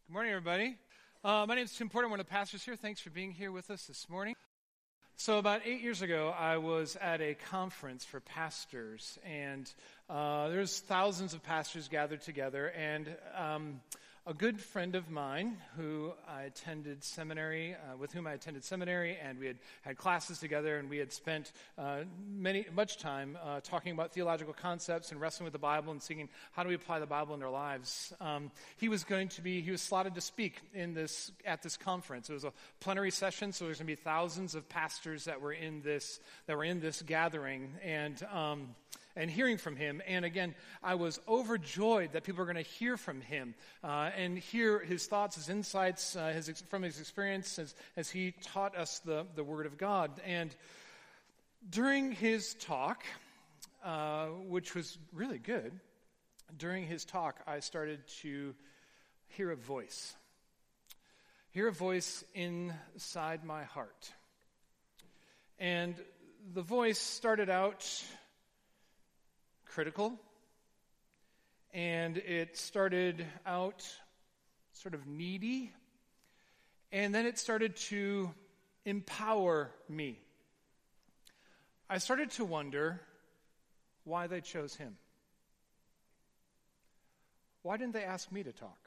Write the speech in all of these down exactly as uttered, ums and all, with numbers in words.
Good morning, everybody. Uh, my name is Tim Porter. I'm one of the pastors here. Thanks for being here with us this morning. So about eight years ago, I was at a conference for pastors, and uh, there's thousands of pastors gathered together, and um, a good friend of mine who I attended seminary, uh, with whom I attended seminary, and we had had classes together, and we had spent uh, many much time uh, talking about theological concepts and wrestling with the Bible and seeing how do we apply the Bible in our lives. Um, he was going to be, he was slotted to speak in this at this conference. It was a plenary session, so there's going to be thousands of pastors that were in this that were in this gathering, and um, and hearing from him. And again, I was overjoyed that people were going to hear from him uh, and hear his thoughts, his insights, uh, his from his experience as, as he taught us the, the Word of God. And during his talk, uh, which was really good, during his talk, I started to hear a voice. Hear a voice inside my heart. And the voice started out critical, and it started out sort of needy, and then it started to empower me. I started to wonder why they chose him. Why didn't they ask me to talk?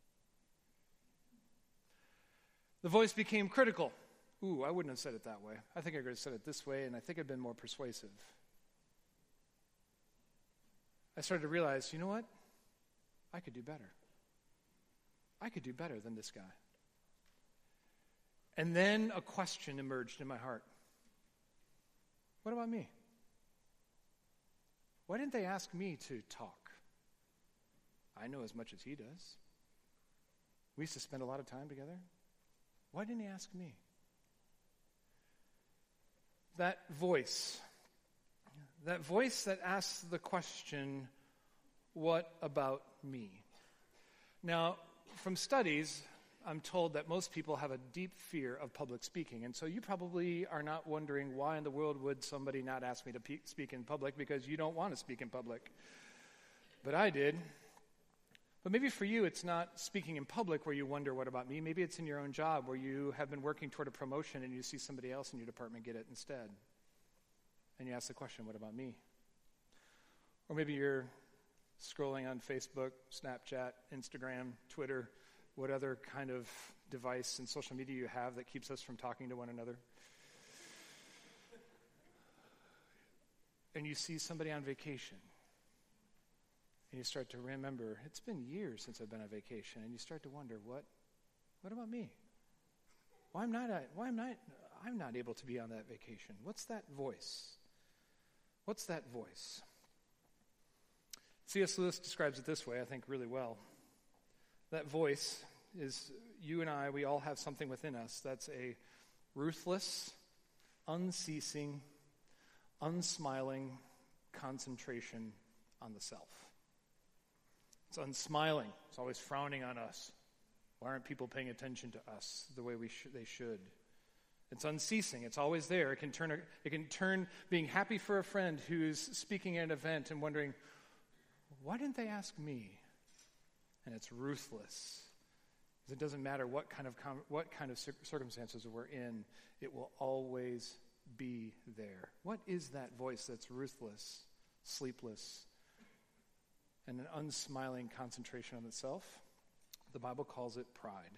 The voice became critical. Ooh, I wouldn't have said it that way. I think I could have said it this way, and I think I'd been more persuasive. I started to realize, you know what? I could do better. I could do better than this guy. And then a question emerged in my heart. What about me? Why didn't they ask me to talk? I know as much as he does. We used to spend a lot of time together. Why didn't he ask me? That voice, that voice that asks the question, what about me? Now, from studies, I'm told that most people have a deep fear of public speaking, and so you probably are not wondering why in the world would somebody not ask me to pe- speak in public, because you don't want to speak in public. But I did. But maybe for you, it's not speaking in public where you wonder, what about me? Maybe it's in your own job where you have been working toward a promotion and you see somebody else in your department get it instead. And you ask the question, what about me? Or maybe you're scrolling on Facebook, Snapchat, Instagram, Twitter, what other kind of device and social media you have that keeps us from talking to one another. And you see somebody on vacation. And you start to remember, it's been years since I've been on vacation, and you start to wonder, what what about me? Why am not I, why am not I'm not able to be on that vacation? What's that voice? What's that voice? C S Lewis describes it this way, I think, really well. That voice is you and I, we all have something within us that's a ruthless, unceasing, unsmiling concentration on the self. It's unsmiling. It's always frowning on us. Why aren't people paying attention to us the way we sh- they should? It's unceasing. It's always there. It can turn. A, it can turn being happy for a friend who's speaking at an event and wondering, why didn't they ask me? And it's ruthless. It doesn't matter what kind of com- what kind of cir- circumstances we're in. It will always be there. What is that voice that's ruthless, sleepless, and an unsmiling concentration on itself? The Bible calls it pride.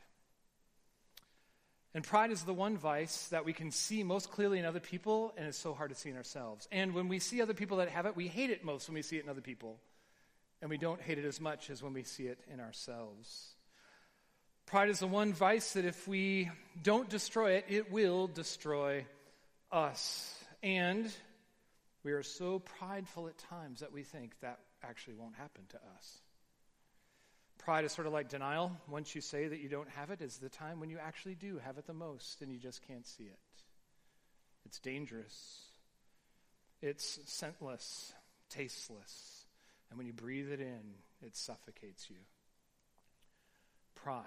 And pride is the one vice that we can see most clearly in other people, and it's so hard to see in ourselves. And when we see other people that have it, we hate it most when we see it in other people. And we don't hate it as much as when we see it in ourselves. Pride is the one vice that if we don't destroy it, it will destroy us. And we are so prideful at times that we think that actually won't happen to us. Pride is sort of like denial. Once you say that you don't have it, is the time when you actually do have it the most and you just can't see it. It's dangerous. It's scentless, tasteless. And when you breathe it in, it suffocates you. Pride.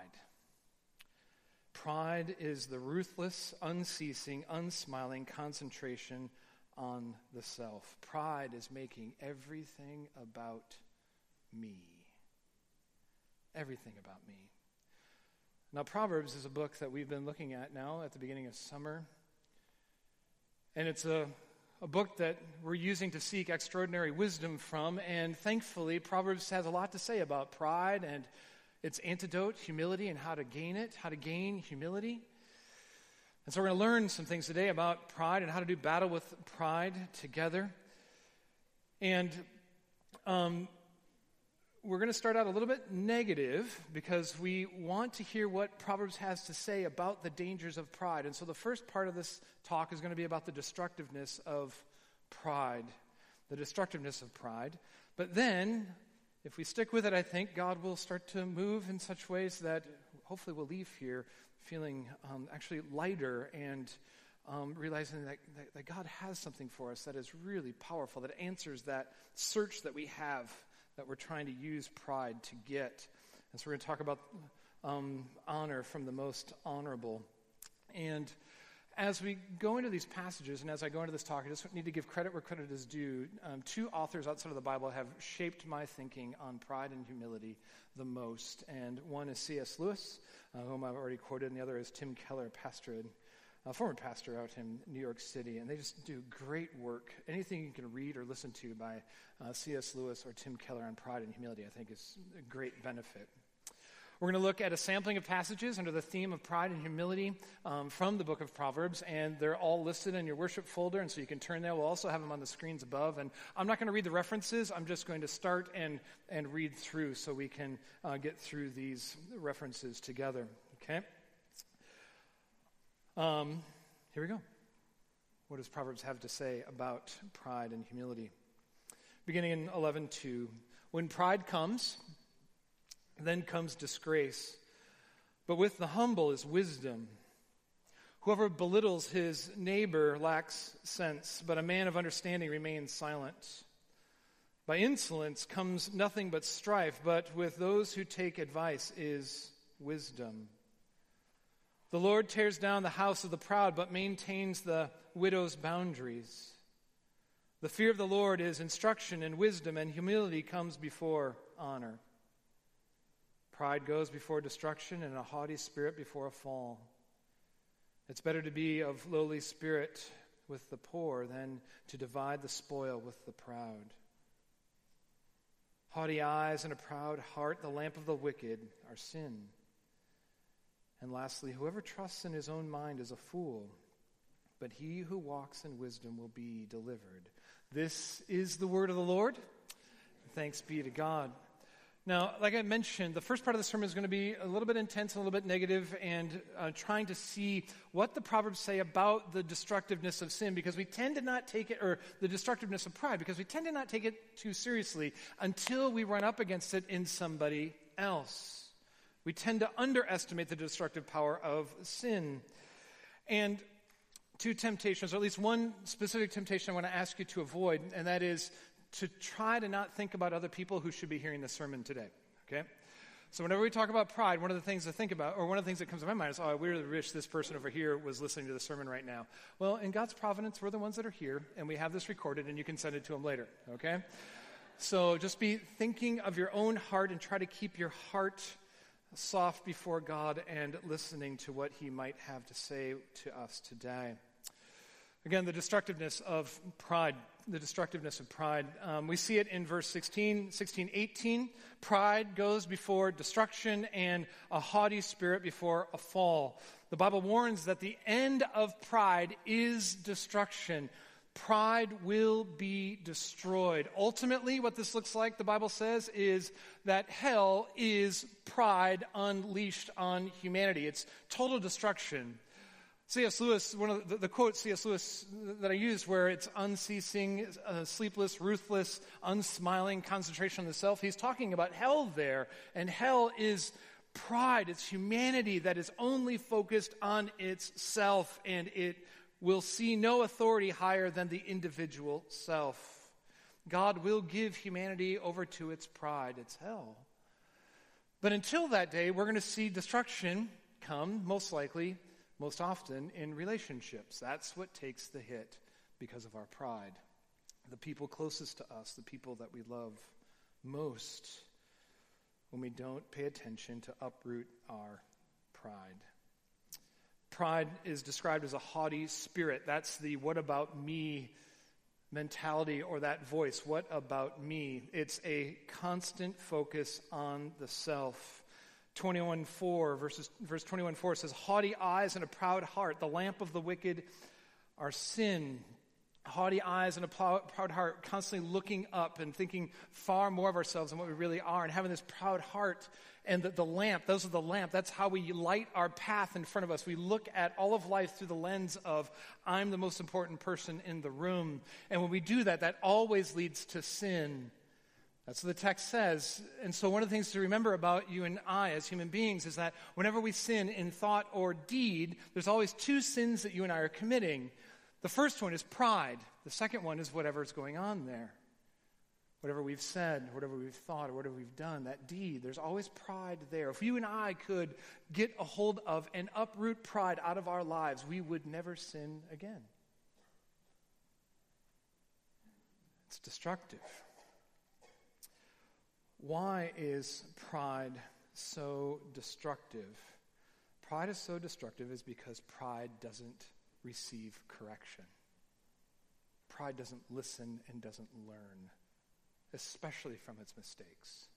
Pride is the ruthless, unceasing, unsmiling concentration on the self. Pride is making everything about me. Everything about me. Now, Proverbs is a book that we've been looking at now at the beginning of summer. And it's a, a book that we're using to seek extraordinary wisdom from. And thankfully, Proverbs has a lot to say about pride and its antidote, humility, and how to gain it, how to gain humility. And so we're going to learn some things today about pride and how to do battle with pride together. And um, we're going to start out a little bit negative because we want to hear what Proverbs has to say about the dangers of pride. And so the first part of this talk is going to be about the destructiveness of pride. The destructiveness of pride. But then, if we stick with it, I think God will start to move in such ways that hopefully we'll leave here feeling um, actually lighter and um, realizing that, that, that God has something for us that is really powerful, that answers that search that we have, that we're trying to use pride to get. And so we're going to talk about um, honor from the most honorable. And as we go into these passages, and as I go into this talk, I just need to give credit where credit is due. Um, two authors outside of the Bible have shaped my thinking on pride and humility the most. And one is C S Lewis, uh, whom I've already quoted, and the other is Tim Keller, pastor, a former pastor out in New York City. And they just do great work. Anything you can read or listen to by uh, C S Lewis or Tim Keller on pride and humility, I think is a great benefit. We're going to look at a sampling of passages under the theme of pride and humility um, from the book of Proverbs, and they're all listed in your worship folder, and so you can turn there. We'll also have them on the screens above, and I'm not going to read the references. I'm just going to start and, and read through so we can uh, get through these references together, okay? Um, here we go. What does Proverbs have to say about pride and humility? Beginning in eleven two, when pride comes, then comes disgrace, but with the humble is wisdom. Whoever belittles his neighbor lacks sense, but a man of understanding remains silent. By insolence comes nothing but strife, but with those who take advice is wisdom. The Lord tears down the house of the proud, but maintains the widow's boundaries. The fear of the Lord is instruction and wisdom, and humility comes before honor. Pride goes before destruction, and a haughty spirit before a fall. It's better to be of lowly spirit with the poor than to divide the spoil with the proud. Haughty eyes and a proud heart, the lamp of the wicked, are sin. And lastly, whoever trusts in his own mind is a fool, but he who walks in wisdom will be delivered. This is the word of the Lord. Thanks be to God. Now, like I mentioned, the first part of the sermon is going to be a little bit intense, a little bit negative, and uh, trying to see what the Proverbs say about the destructiveness of sin, because we tend to not take it, or the destructiveness of pride, because we tend to not take it too seriously until we run up against it in somebody else. We tend to underestimate the destructive power of sin. And two temptations, or at least one specific temptation I want to ask you to avoid, and that is to try to not think about other people who should be hearing this sermon today, okay? So whenever we talk about pride, one of the things to think about, or one of the things that comes to my mind is, oh, I really wish this person over here was listening to the sermon right now. Well, in God's providence, we're the ones that are here, and we have this recorded, and you can send it to them later, okay? So just be thinking of your own heart and try to keep your heart soft before God and listening to what he might have to say to us today. Again, the destructiveness of pride. The destructiveness of pride. Um, we see it in verse sixteen, sixteen, eighteen. Pride goes before destruction, and a haughty spirit before a fall. The Bible warns that the end of pride is destruction. Pride will be destroyed. Ultimately, what this looks like, the Bible says, is that hell is pride unleashed on humanity. It's total destruction. C S Lewis, one of the, the quotes C S Lewis that I used, where it's unceasing, uh, sleepless, ruthless, unsmiling concentration on the self, he's talking about hell there. And hell is pride. It's humanity that is only focused on itself, and it will see no authority higher than the individual self. God will give humanity over to its pride. It's hell. But until that day, we're going to see destruction come, most likely, most often in relationships. That's what takes the hit because of our pride. The people closest to us, the people that we love most, when we don't pay attention to uproot our pride. Pride is described as a haughty spirit. That's the what about me mentality or that voice. What about me? It's a constant focus on the self. twenty-one four, verses, verse twenty-one four says, haughty eyes and a proud heart, the lamp of the wicked are sin. Haughty eyes and a proud heart, constantly looking up and thinking far more of ourselves than what we really are, and having this proud heart. And the, the lamp, those are the lamp. That's how we light our path in front of us. We look at all of life through the lens of, I'm the most important person in the room. And when we do that, that always leads to sin. That's what the text says. And so one of the things to remember about you and I as human beings is that whenever we sin in thought or deed, there's always two sins that you and I are committing. The first one is pride. The second one is whatever's going on there. Whatever we've said, whatever we've thought, or whatever we've done, that deed, there's always pride there. If you and I could get a hold of and uproot pride out of our lives, we would never sin again. It's destructive. Why is pride so destructive? Pride is so destructive is because pride doesn't receive correction. Pride doesn't listen and doesn't learn, especially from its mistakes.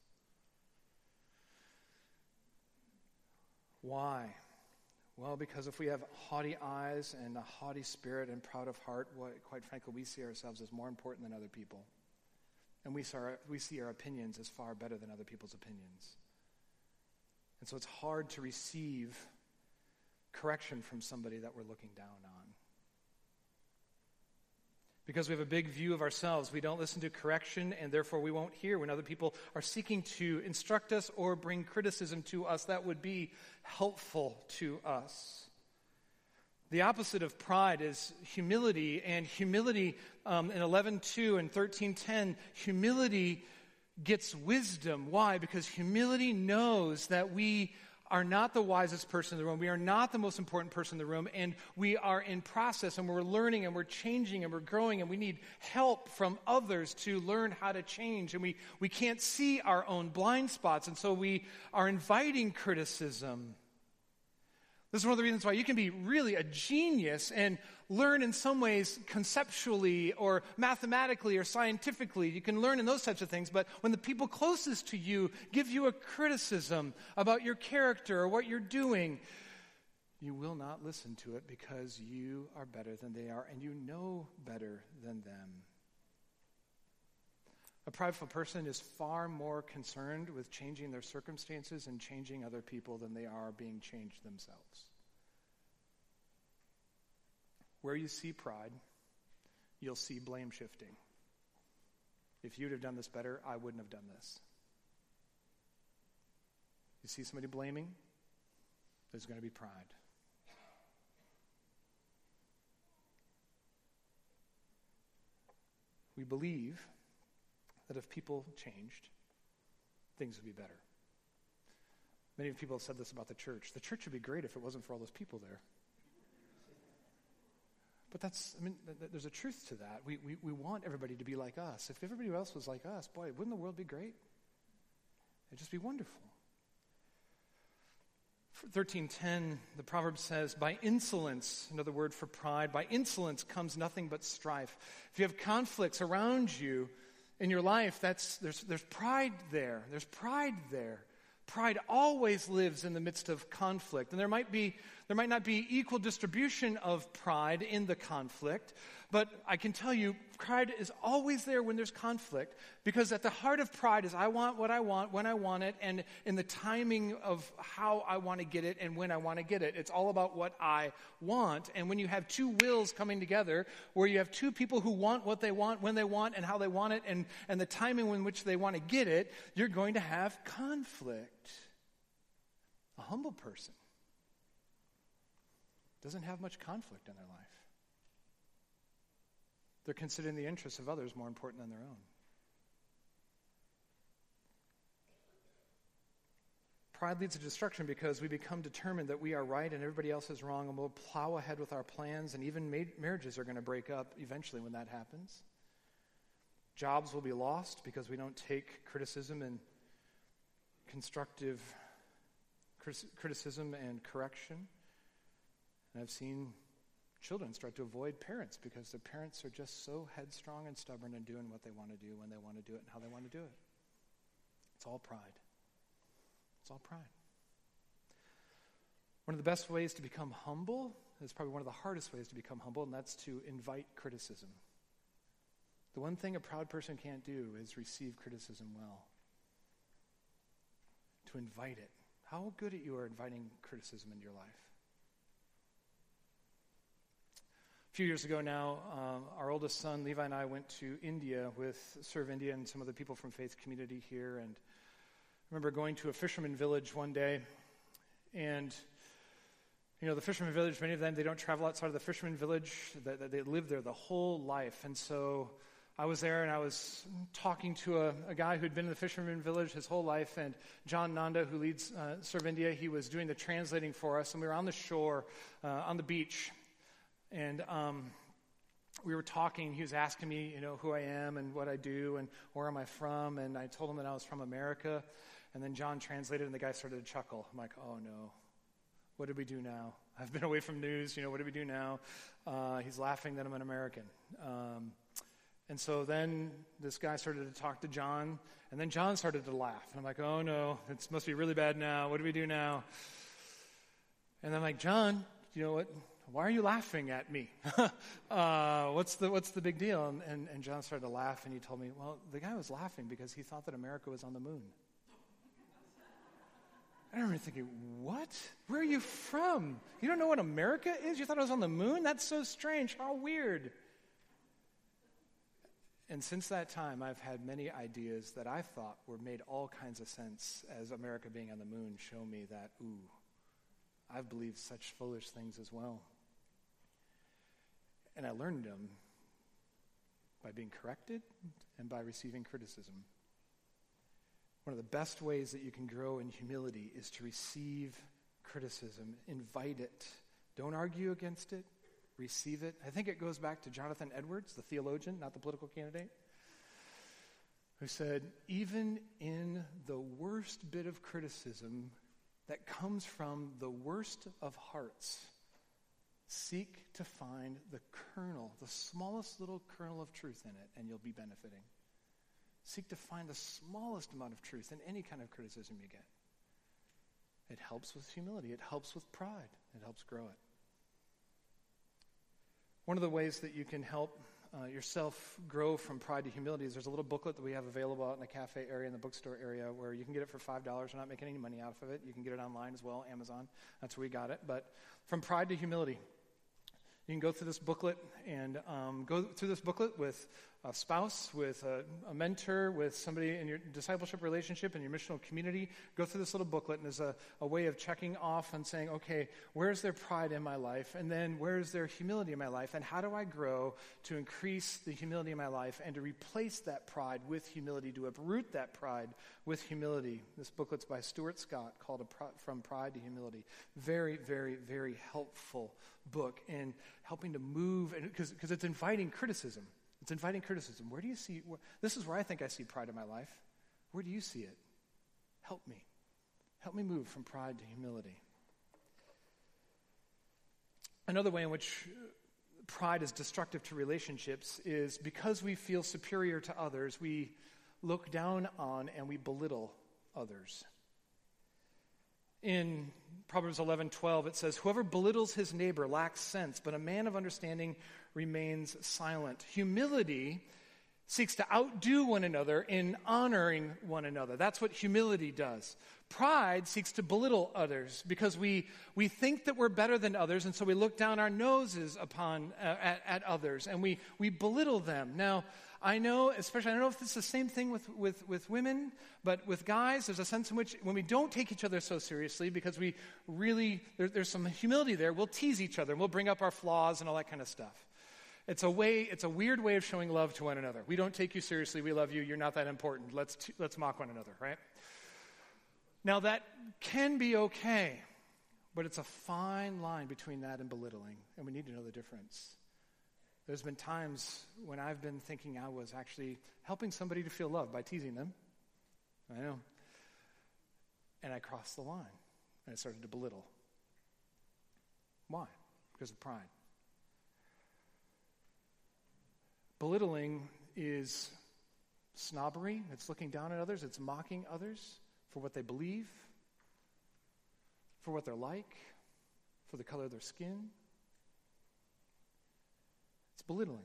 Why? Well, because if we have haughty eyes and a haughty spirit and proud of heart, what, quite frankly, we see ourselves as more important than other people. And we see, our, we see our opinions as far better than other people's opinions. And so it's hard to receive correction from somebody that we're looking down on. Because we have a big view of ourselves, we don't listen to correction, and therefore we won't hear when other people are seeking to instruct us or bring criticism to us that would be helpful to us. The opposite of pride is humility, and humility um, in eleven two and thirteen ten, humility gets wisdom. Why? Because humility knows that we are not the wisest person in the room. We are not the most important person in the room, and we are in process, and we're learning, and we're changing, and we're growing, and we need help from others to learn how to change, and we, we can't see our own blind spots, and so we are inviting criticism. This is one of the reasons why you can be really a genius and learn in some ways conceptually or mathematically or scientifically. You can learn in those types of things, but when the people closest to you give you a criticism about your character or what you're doing, you will not listen to it because you are better than they are and you know better than them. A prideful person is far more concerned with changing their circumstances and changing other people than they are being changed themselves. Where you see pride, you'll see blame shifting. If you'd have done this better, I wouldn't have done this. You see somebody blaming, there's going to be pride. We believe that if people changed, things would be better. Many people have said this about the church. The church would be great if it wasn't for all those people there. But that's, I mean, th- th- there's a truth to that. We, we we want everybody to be like us. If everybody else was like us, boy, wouldn't the world be great? It'd just be wonderful. thirteen ten, the proverb says, by insolence, another word for pride, by insolence comes nothing but strife. If you have conflicts around you in your life, that's there's there's pride there. There's pride there. Pride always lives in the midst of conflict. And there might be there might not be equal distribution of pride in the conflict, but I can tell you pride is always there when there's conflict, because at the heart of pride is I want what I want when I want it and in the timing of how I want to get it and when I want to get it. It's all about what I want. And when you have two wills coming together, where you have two people who want what they want when they want and how they want it and, and the timing in which they want to get it, you're going to have conflict. A humble person doesn't have much conflict in their life. They're considering the interests of others more important than their own. Pride leads to destruction because we become determined that we are right and everybody else is wrong, and we'll plow ahead with our plans, and even ma- marriages are going to break up eventually when that happens. Jobs will be lost because we don't take criticism and constructive criticism and correction. And I've seen children start to avoid parents because their parents are just so headstrong and stubborn and doing what they want to do when they want to do it and how they want to do it. It's all pride. It's all pride. One of the best ways to become humble is probably one of the hardest ways to become humble, and that's to invite criticism. The one thing a proud person can't do is receive criticism well. To invite it. How good at you are inviting criticism into your life. A few years ago now, um, our oldest son, Levi, and I went to India with Serve India and some of the people from Faith Community here. And I remember going to a fisherman village one day. And, you know, the fisherman village, many of them, they don't travel outside of the fisherman village. They, they live there the whole life. And so I was there and I was talking to a, a guy who'd been in the fisherman village his whole life. And John Nanda, who leads uh, Serve India, he was doing the translating for us. And we were on the shore, uh, on the beach. And um, we were talking. He was asking me, you know, who I am and what I do and where am I from. And I told him that I was from America. And then John translated, and the guy started to chuckle. I'm like, oh, no. What did we do now? I've been away from news. You know, what do we do now? Uh, he's laughing that I'm an American. Um, and so then this guy started to talk to John. And then John started to laugh. And I'm like, oh, no. It must be really bad now. What do we do now? And I'm like, John, you know what? Why are you laughing at me? uh, what's the what's the big deal? And, and, and John started to laugh, and he told me, well, the guy was laughing because he thought that America was on the moon. I remember thinking, what? Where are you from? You don't know what America is? You thought it was on the moon? That's so strange. How weird. And since that time, I've had many ideas that I thought were made all kinds of sense as America being on the moon show me that, ooh, I've believed such foolish things as well. And I learned them by being corrected and by receiving criticism. One of the best ways that you can grow in humility is to receive criticism. Invite it. Don't argue against it. Receive it. I think it goes back to Jonathan Edwards, the theologian, not the political candidate, who said, even in the worst bit of criticism that comes from the worst of hearts, seek to find the kernel, the smallest little kernel of truth in it, and you'll be benefiting. Seek to find the smallest amount of truth in any kind of criticism you get. It helps with humility. It helps with pride. It helps grow it. One of the ways that you can help uh, yourself grow from pride to humility is there's a little booklet that we have available out in the cafe area, in the bookstore area, where you can get it for five dollars. We're not making any money out of it. You can get it online as well, Amazon. That's where we got it. But from pride to humility. You can go through this booklet and um, go through this booklet with a spouse, with a, a mentor, with somebody in your discipleship relationship, in your missional community. Go through this little booklet, and there's a, a way of checking off and saying, okay, where's there pride in my life? And then where's there humility in my life? And how do I grow to increase the humility in my life and to replace that pride with humility, to uproot that pride with humility? This booklet's by Stuart Scott, called a Pro- From Pride to Humility. Very, very, very helpful book in helping to move, because because it's inviting criticism. It's inviting criticism. Where do you see, where, this is where I think I see pride in my life. Where do you see it? Help me. Help me move from pride to humility. Another way in which pride is destructive to relationships is because we feel superior to others, we look down on and we belittle others. In Proverbs eleven twelve, it says, whoever belittles his neighbor lacks sense, but a man of understanding remains silent. Humility seeks to outdo one another in honoring one another. That's what humility does. Pride seeks to belittle others because we we think that we're better than others, and so we look down our noses upon uh, at, at others, and we, we belittle them. Now, I know, especially, I don't know if it's the same thing with, with, with women, but with guys, there's a sense in which when we don't take each other so seriously, because we really, there, there's some humility there, we'll tease each other, and we'll bring up our flaws and all that kind of stuff. It's a way, it's a weird way of showing love to one another. We don't take you seriously, we love you, you're not that important, let's t- let's mock one another, right? Now that can be okay, but it's a fine line between that and belittling, and we need to know the difference. There's been times when I've been thinking I was actually helping somebody to feel loved by teasing them. I know. And I crossed the line. and I started to belittle. Why? Because of pride. Belittling is snobbery. It's looking down at others. It's mocking others for what they believe, for what they're like, for the color of their skin. It's belittling.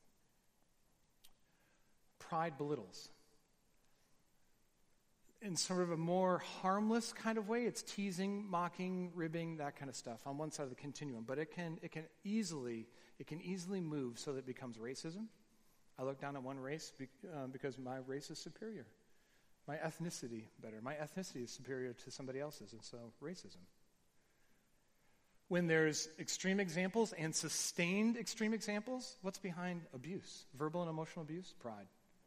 Pride belittles. In sort of a more harmless kind of way, it's teasing, mocking, ribbing, that kind of stuff on one side of the continuum. But it can it can easily it can easily move so that it becomes racism. I look down at one race be, uh, because my race is superior. My ethnicity better. My ethnicity is superior to somebody else's, and so racism. When there's extreme examples and sustained extreme examples, what's behind abuse? Verbal and emotional abuse? Pride.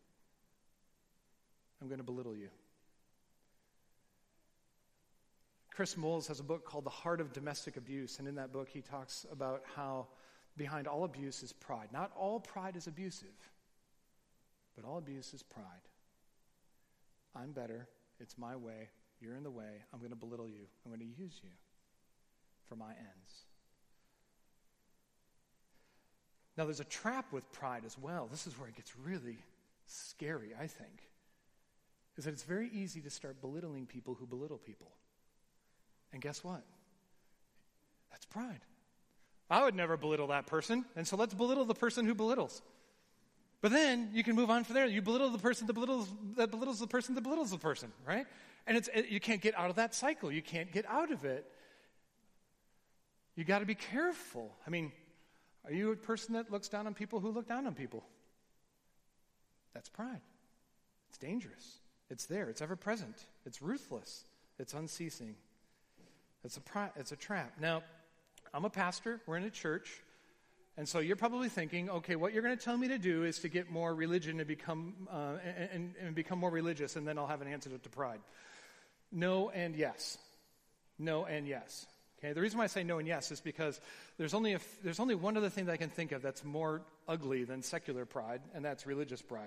I'm going to belittle you. Chris Moles has a book called The Heart of Domestic Abuse, and in that book he talks about how behind all abuse is pride. Not all pride is abusive, but all abuse is pride. I'm better. It's my way. You're in the way. I'm going to belittle you. I'm going to use you for my ends. Now, there's a trap with pride as well. This is where it gets really scary, I think, is that it's very easy to start belittling people who belittle people. And guess what? That's pride. I would never belittle that person, and so let's belittle the person who belittles. But then you can move on from there. You belittle the person that belittles, that belittles the person that belittles the person, right? And it's it, you can't get out of that cycle. You can't get out of it. You got to be careful. I mean, are you a person that looks down on people who look down on people? That's pride. It's dangerous. It's there. It's ever present. It's ruthless. It's unceasing. It's a pri- it's a trap. Now, I'm a pastor. We're in a church. And so you're probably thinking, okay, what you're going to tell me to do is to get more religion and become uh, and, and become more religious, and then I'll have an antidote to pride. No and yes. No and yes. Okay. The reason why I say no and yes is because there's only a, there's only one other thing that I can think of that's more ugly than secular pride, and that's religious pride.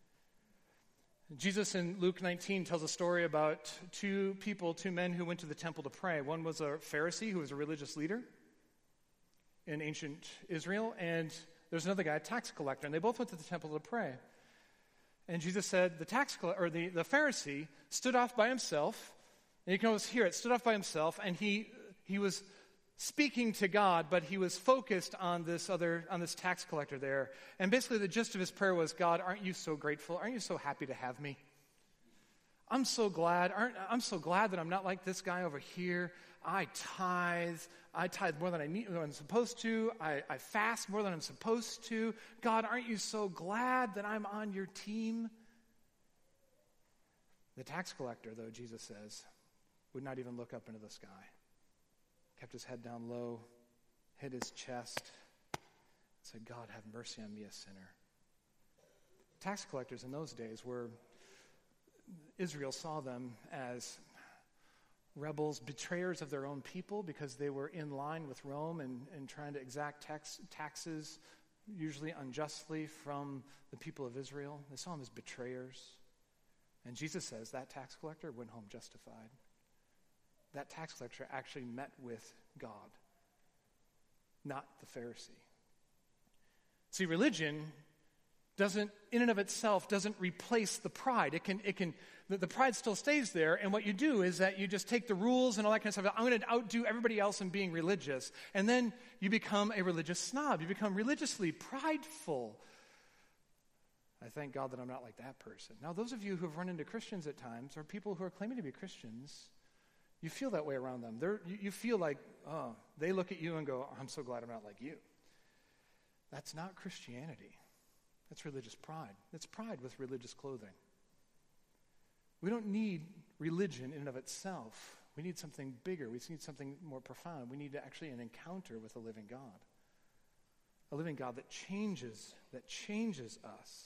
Jesus in Luke nineteen tells a story about two people, two men who went to the temple to pray. One was a Pharisee who was a religious leader in ancient Israel, and there's another guy, a tax collector, and they both went to the temple to pray. And Jesus said the tax collector, or the, the Pharisee stood off by himself, and you can always hear it, stood off by himself, and he he was speaking to God, but he was focused on this other, on this tax collector there. And basically the gist of his prayer was, God, aren't you so grateful? Aren't you so happy to have me? I'm so glad. Aren't, I'm so glad that I'm not like this guy over here. I tithe. I tithe more than I need, than I'm supposed to. I, I fast more than I'm supposed to. God, aren't you so glad that I'm on your team? The tax collector, though, Jesus says, would not even look up into the sky. Kept his head down low, hit his chest, said, God, have mercy on me, a sinner. Tax collectors in those days were, Israel saw them as rebels, betrayers of their own people because they were in line with Rome and, and trying to exact tax, taxes, usually unjustly, from the people of Israel. They saw them as betrayers. And Jesus says that tax collector went home justified. That tax collector actually met with God, not the Pharisee. See, religion doesn't, in and of itself, doesn't replace the pride. It can, it can, the, the pride still stays there, and what you do is that you just take the rules and all that kind of stuff. I'm going to outdo everybody else in being religious, and then you become a religious snob. You become religiously prideful. I thank God that I'm not like that person. Now, those of you who have run into Christians at times, or people who are claiming to be Christians, you feel that way around them. They're, you, you feel like, oh, they look at you and go, I'm so glad I'm not like you. That's not Christianity. That's religious pride. It's pride with religious clothing. We don't need religion in and of itself. We need something bigger. We need something more profound. We need actually an encounter with a living God. A living God that changes, that changes us.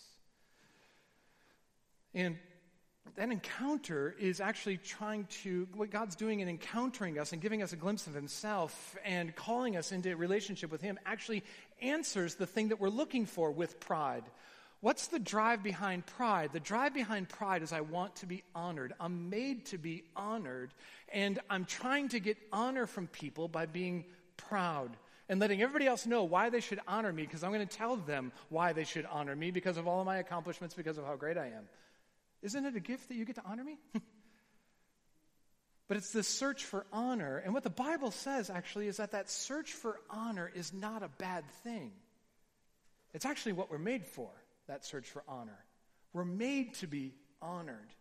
And that encounter is actually trying to, what God's doing in encountering us and giving us a glimpse of himself and calling us into a relationship with him actually answers the thing that we're looking for with pride. What's the drive behind pride? The drive behind pride is I want to be honored. I'm made to be honored, and I'm trying to get honor from people by being proud and letting everybody else know why they should honor me, because I'm going to tell them why they should honor me because of all of my accomplishments, because of how great I am. Isn't it a gift that you get to honor me? But it's this search for honor, and what the Bible says actually is that that search for honor is not a bad thing. It's actually what we're made for. That search for honor. We're made to be honored.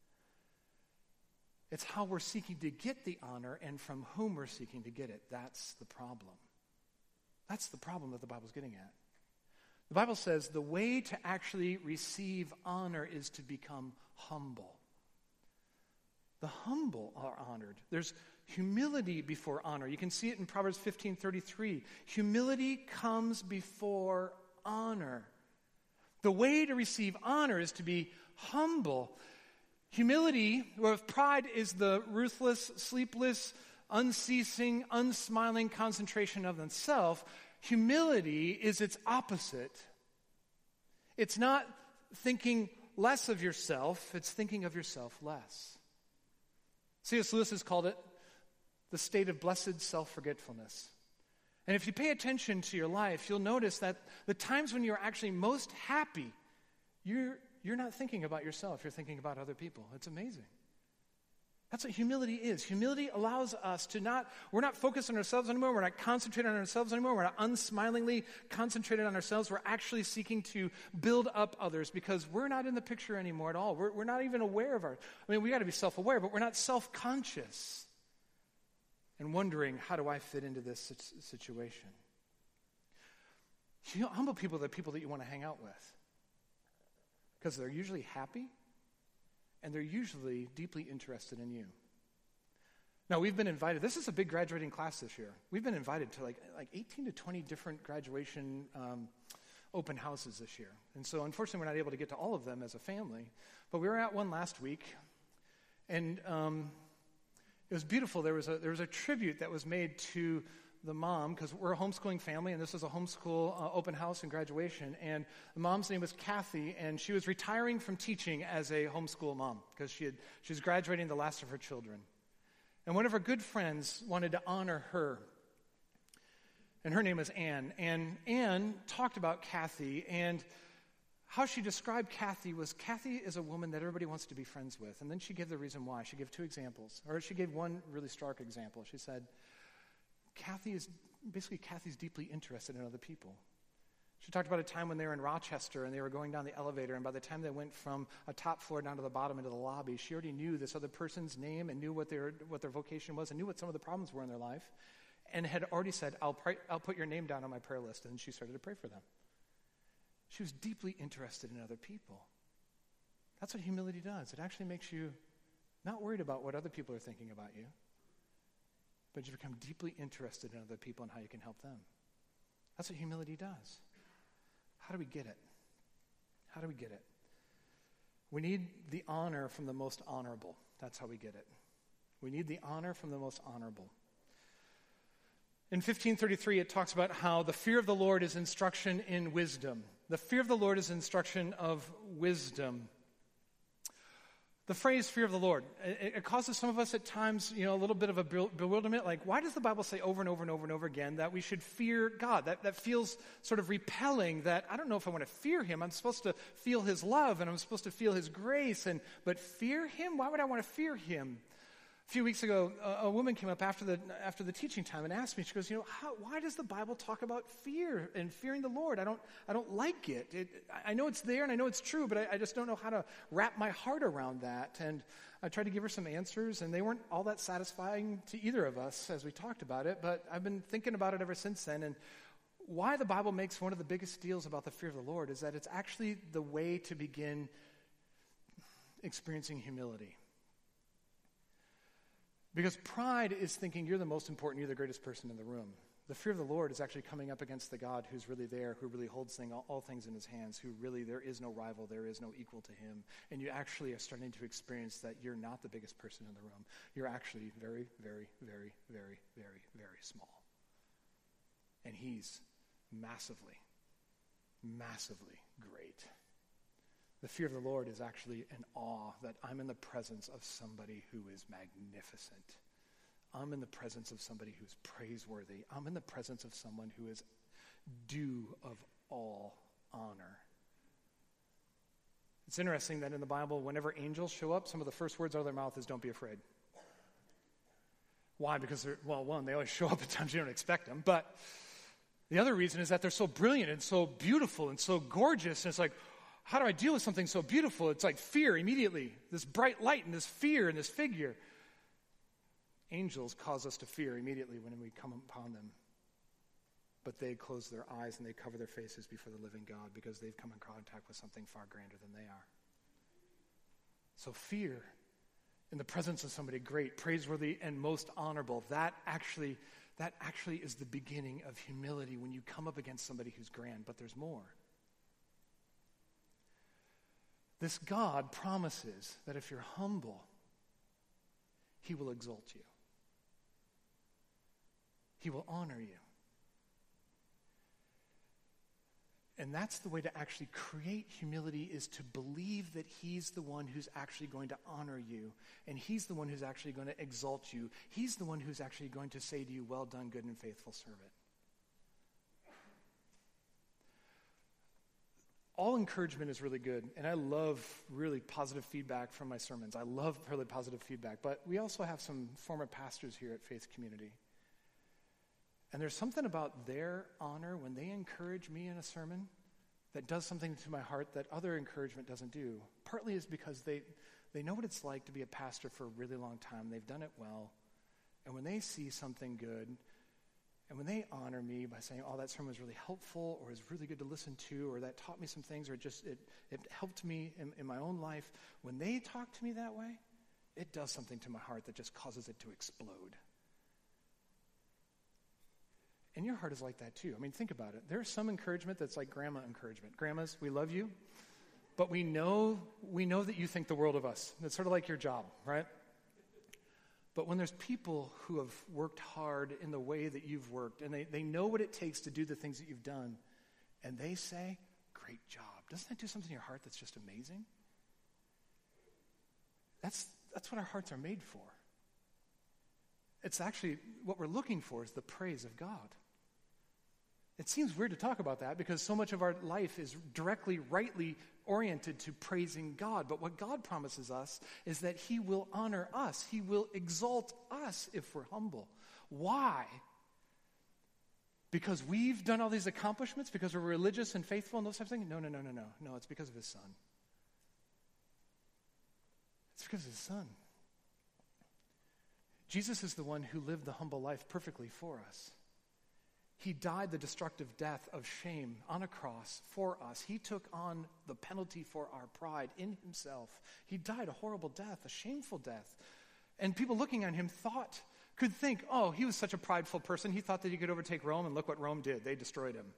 It's how we're seeking to get the honor and from whom we're seeking to get it. That's the problem. That's the problem that the Bible's getting at. The Bible says the way to actually receive honor is to become humble. The humble are honored. There's humility before honor. You can see it in Proverbs fifteen thirty-three. Humility comes before honor. The way to receive honor is to be humble. Humility, or pride, is the ruthless, sleepless, unceasing, unsmiling concentration of oneself. Humility is its opposite. It's not thinking less of yourself, it's thinking of yourself less. C S Lewis has called it the state of blessed self-forgetfulness. And if you pay attention to your life, you'll notice that the times when you're actually most happy, you're, you're not thinking about yourself, you're thinking about other people. It's amazing. That's what humility is. Humility allows us to not, we're not focused on ourselves anymore, we're not concentrated on ourselves anymore, we're not unsmilingly concentrated on ourselves, we're actually seeking to build up others because we're not in the picture anymore at all. We're, we're not even aware of our, I mean, we got to be self-aware, but we're not self-conscious. And wondering, how do I fit into this situation? You know, humble people are the people that you want to hang out with because they're usually happy and they're usually deeply interested in you. Now, we've been invited. This is a big graduating class this year. We've been invited to like, like eighteen to twenty different graduation um, open houses this year. And so, unfortunately, we're not able to get to all of them as a family. But we were at one last week, and Um, it was beautiful. There was a there was a tribute that was made to the mom, because we're a homeschooling family, and this was a homeschool uh, open house and graduation. And the mom's name was Kathy, and she was retiring from teaching as a homeschool mom because she had she was graduating the last of her children. And one of her good friends wanted to honor her, and her name was Anne. And Anne talked about Kathy, and how she described Kathy was, Kathy is a woman that everybody wants to be friends with. And then she gave the reason why. She gave two examples. Or she gave one really stark example. She said, Kathy is, basically Kathy's deeply interested in other people. She talked about a time when they were in Rochester and they were going down the elevator, and by the time they went from a top floor down to the bottom into the lobby, she already knew this other person's name and knew what their what their vocation was and knew what some of the problems were in their life, and had already said, I'll pray, I'll put your name down on my prayer list. And she started to pray for them. She was deeply interested in other people. That's what humility does. It actually makes you not worried about what other people are thinking about you, but you become deeply interested in other people and how you can help them. That's what humility does. How do we get it? How do we get it? We need the honor from the most honorable. That's how we get it. We need the honor from the most honorable. In fifteen thirty-three, it talks about how the fear of the Lord is instruction in wisdom. The fear of the Lord is instruction of wisdom. The phrase fear of the Lord, it, it causes some of us at times, you know, a little bit of a bewilderment. Like, why does the Bible say over and over and over and over again that we should fear God? That, that feels sort of repelling, that I don't know if I want to fear him. I'm supposed to feel his love and I'm supposed to feel his grace. And but fear him? Why would I want to fear him? A few weeks ago, a, a woman came up after the after the teaching time and asked me, she goes, you know, how, why does the Bible talk about fear and fearing the Lord? I don't I don't like it. it I know it's there and I know it's true, but I, I just don't know how to wrap my heart around that. And I tried to give her some answers, and they weren't all that satisfying to either of us as we talked about it, but I've been thinking about it ever since then. And why the Bible makes one of the biggest deals about the fear of the Lord is that it's actually the way to begin experiencing humility. Because pride is thinking you're the most important, you're the greatest person in the room. The fear of the Lord is actually coming up against the God who's really there, who really holds thing, all, all things in his hands, who really, there is no rival, there is no equal to him. And you actually are starting to experience that you're not the biggest person in the room. You're actually very, very, very, very, very, very small. And he's massively, massively great. The fear of the Lord is actually an awe that I'm in the presence of somebody who is magnificent. I'm in the presence of somebody who's praiseworthy. I'm in the presence of someone who is due of all honor. It's interesting that in the Bible, whenever angels show up, some of the first words out of their mouth is, "Don't be afraid." Why? Because they're, well, one, they always show up at times you don't expect them. But the other reason is that they're so brilliant and so beautiful and so gorgeous. And it's like, how do I deal with something so beautiful? It's like fear immediately. This bright light and this fear and this figure. Angels cause us to fear immediately when we come upon them. But they close their eyes and they cover their faces before the living God because they've come in contact with something far grander than they are. So fear in the presence of somebody great, praiseworthy, and most honorable, that actually, that actually is the beginning of humility when you come up against somebody who's grand. But there's more. This God promises that if you're humble, he will exalt you. He will honor you. And that's the way to actually create humility, is to believe that he's the one who's actually going to honor you. And he's the one who's actually going to exalt you. He's the one who's actually going to say to you, "Well done, good and faithful servant." All encouragement is really good, and I love really positive feedback from my sermons. I love really positive feedback, but we also have some former pastors here at Faith Community. And there's something about their honor when they encourage me in a sermon that does something to my heart that other encouragement doesn't do. Partly is because they, they know what it's like to be a pastor for a really long time. They've done it well. And when they see something good, and when they honor me by saying, "Oh, that sermon was really helpful," or "is really good to listen to," or "that taught me some things," or just it, it helped me in, in my own life," when they talk to me that way, it does something to my heart that just causes it to explode. And your heart is like that too. I mean, think about it. There's some encouragement that's like grandma encouragement. Grandmas, we love you, but we know we know that you think the world of us. It's sort of like your job, right? But when there's people who have worked hard in the way that you've worked, and they, they know what it takes to do the things that you've done, and they say, "Great job," doesn't that do something in your heart that's just amazing? That's that's what our hearts are made for. It's actually, what we're looking for is the praise of God. It seems weird to talk about that because so much of our life is directly, rightly oriented to praising God. But what God promises us is that he will honor us. He will exalt us if we're humble. Why? Because we've done all these accomplishments? Because we're religious and faithful and those types of things? No, no, no, no, no. No, it's because of his son. It's because of his son. Jesus is the one who lived the humble life perfectly for us. He died the destructive death of shame on a cross for us. He took on the penalty for our pride in himself. He died a horrible death, a shameful death. And people looking at him thought, could think, "Oh, he was such a prideful person. He thought that he could overtake Rome, and look what Rome did. They destroyed him."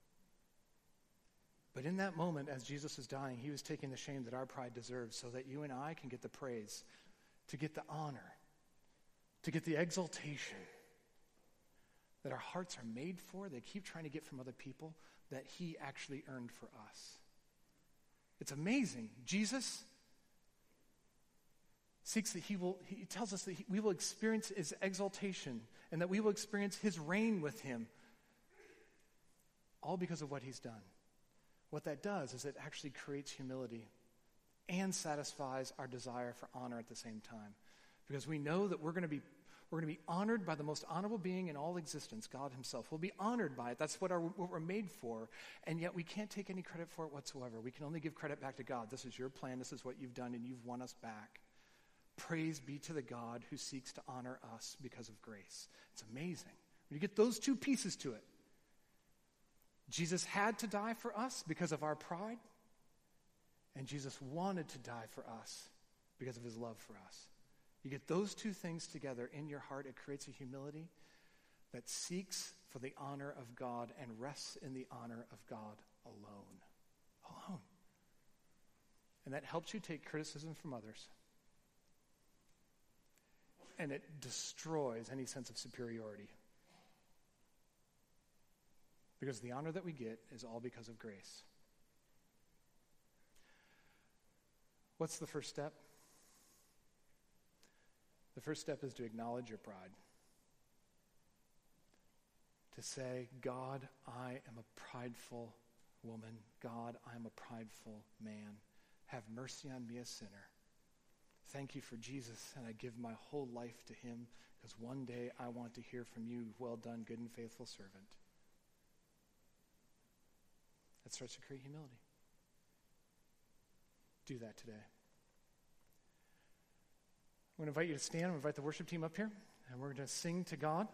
But in that moment, as Jesus was dying, he was taking the shame that our pride deserves so that you and I can get the praise, to get the honor, to get the exaltation that our hearts are made for, they keep trying to get from other people, that he actually earned for us. It's amazing. Jesus seeks that he will, he tells us that he, we will experience his exaltation and that we will experience his reign with him, all because of what he's done. What that does is it actually creates humility and satisfies our desire for honor at the same time. Because we know that we're going to be We're going to be honored by the most honorable being in all existence, God himself. We'll be honored by it. That's what, our, what we're made for. And yet we can't take any credit for it whatsoever. We can only give credit back to God. This is your plan. This is what you've done, and you've won us back. Praise be to the God who seeks to honor us because of grace. It's amazing. When you get those two pieces to it, Jesus had to die for us because of our pride, and Jesus wanted to die for us because of his love for us. You get those two things together in your heart, it creates a humility that seeks for the honor of God and rests in the honor of God alone. Alone. And that helps you take criticism from others. And it destroys any sense of superiority. Because the honor that we get is all because of grace. What's the first step? The first step is to acknowledge your pride. To say, God, I am a prideful woman. God, I am a prideful man. Have mercy on me, a sinner. Thank you for Jesus, and I give my whole life to him, because one day I want to hear from you, well done, good and faithful servant. That starts to create humility. Do that today. I'm going to invite you to stand. I'm going to invite the worship team up here, and we're going to sing to God.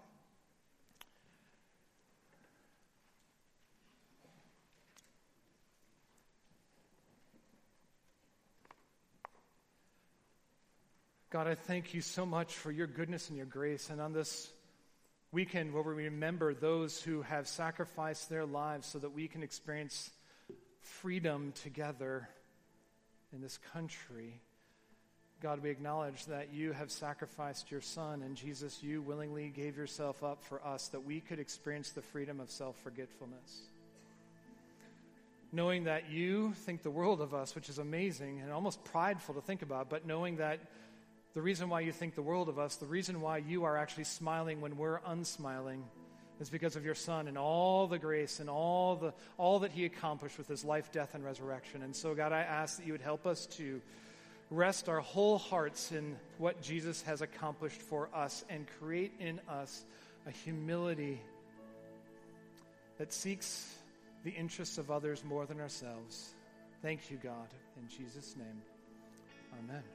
God, I thank you so much for your goodness and your grace. And on this weekend where we remember those who have sacrificed their lives so that we can experience freedom together in this country, God, we acknowledge that you have sacrificed your Son, and Jesus, you willingly gave yourself up for us that we could experience the freedom of self-forgetfulness. Knowing that you think the world of us, which is amazing and almost prideful to think about, but knowing that the reason why you think the world of us, the reason why you are actually smiling when we're unsmiling, is because of your Son and all the grace and all the all that he accomplished with his life, death, and resurrection. And so, God, I ask that you would help us to rest our whole hearts in what Jesus has accomplished for us and create in us a humility that seeks the interests of others more than ourselves. Thank you, God. In Jesus' name, amen.